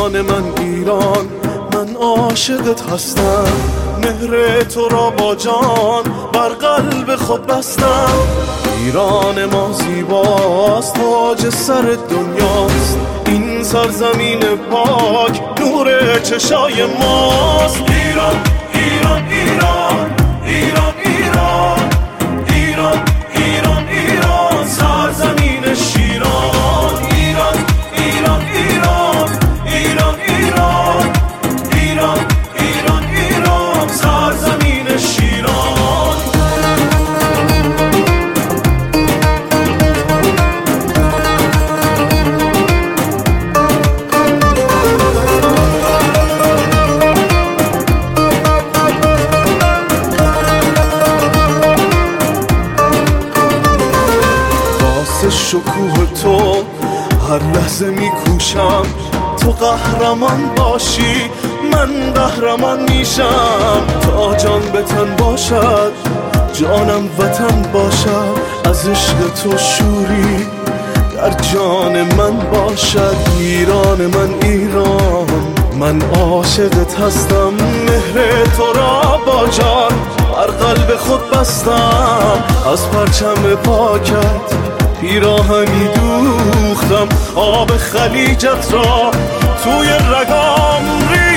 ایران من ایران، من عاشقت هستم، مهر تو را با جان بر قلب خود بستم. ایران ما زیباست، تاج سر دنیاست، این سرزمین پاک نور چشای ماست. ایران ایران ایران ایران ایران ایران ایران ایران سرزمین شیران. ایران ایران ایران ایران ایران ایران ایران ایران سرزمین شیران. شکوه تو هر لحظه میکوشم، تو قهرمان باشی من قهرمان میشم. تا جان به تن باشد جانم وطن باشد، از عشق تو شوری در جان من باشد. ایران من ایران، من عاشقت هستم، مهر تو را با جان بر قلب خود بستم. از پرچم پاکت پیراهنی دوختم، آب خلیجت را توی رگام ریختم.